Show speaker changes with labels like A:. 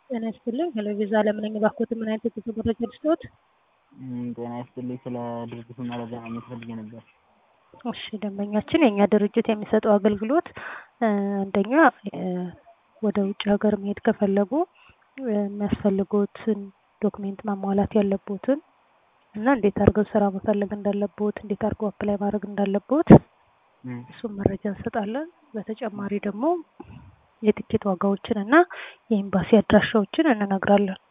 A: ጤና ይስጥልኝ። ሄሎ ቪዛ ለምን የሚባክዎት ምን አይነት የጉዞ መረጃ ልስጥዎት?
B: ጤና ይስጥልኝ። ስለ ድርጅቱ መረጃ ማግኘት ፈልጌ ነበር።
A: እሺ ደንበኛችን የኛ ድርጅት የሚሰጠው አገልግሎት አንደኛ ወደ ውጭ ሀገር መሄድ ከፈለጉ የሚያስፈልጉትን ዶክሜንት ማሟላት ያለቦትን እና እንዴት አድርገው ስራ መፈለግ እንዳለቦት፣ እንዴት አድርገው አፕላይ ማድረግ እንዳለቦት እሱን መረጃ እንሰጣለን። በተጨማሪ ደግሞ የትኬት ዋጋዎችን እና የኤምባሲ አድራሻዎችን እንነግራለን።